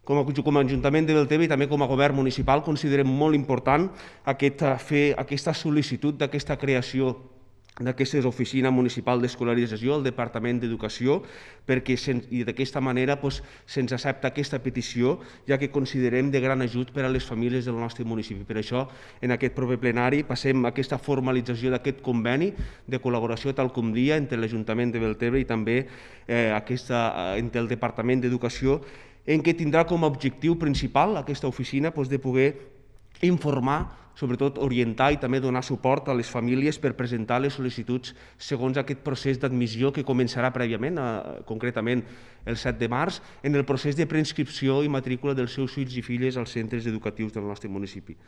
com a Ajuntament de Deltebre i també com a govern municipal considerem molt important fer aquesta sol·licitud d'aquesta creació d'aquesta oficina municipal d'escolarització al Departament d'Educació, perquè d'aquesta manera se'ns accepta aquesta petició, ja que considerem de gran ajut per a les famílies del nostre municipi. Per això, en aquest proper plenari, passem a aquesta formalització d'aquest conveni de col·laboració, tal com dia, entre l'Ajuntament de Deltebre i també entre el Departament d'Educació, en què tindrà com a objectiu principal aquesta oficina de poder informar, sobretot orientar i també donar suport a les famílies per presentar les sol·licituds segons aquest procés d'admissió que començarà prèviament, concretament el 7 de març, en el procés de preinscripció i matrícula dels seus fills i filles als centres educatius del nostre municipi.